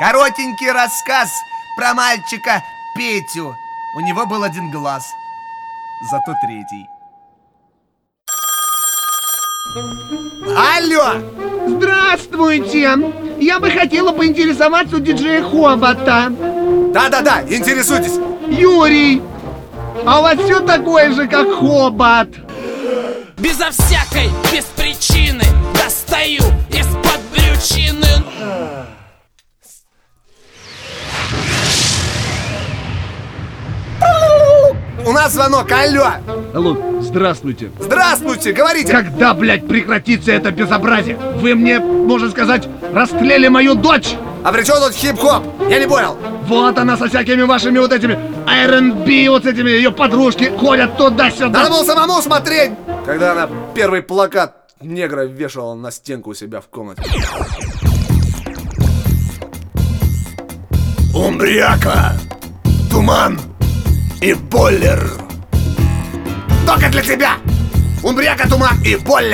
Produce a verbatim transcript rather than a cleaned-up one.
Коротенький рассказ про мальчика Петю. У него был один глаз, зато третий. Алло! Здравствуйте! Я бы хотела поинтересоваться у диджея Хобота. Да-да-да, интересуйтесь. Юрий, а у вас все такое же, как Хобот? Безо всякой, без причины достаю из-под брючины. У нас звонок, алло! Алло, здравствуйте. Здравствуйте, говорите! Когда, блядь, прекратится это безобразие? Вы мне, можно сказать, растлели мою дочь! А при чем тут хип-хоп? Я не понял. Вот она со всякими вашими вот этими эр энд би, вот с этими ее подружки ходят туда-сюда. Надо было самому смотреть, когда она первый плакат негра вешала на стенку у себя в комнате. Умбряка, туман и бойлер. Только для тебя! Умбряка, туман и бойлер!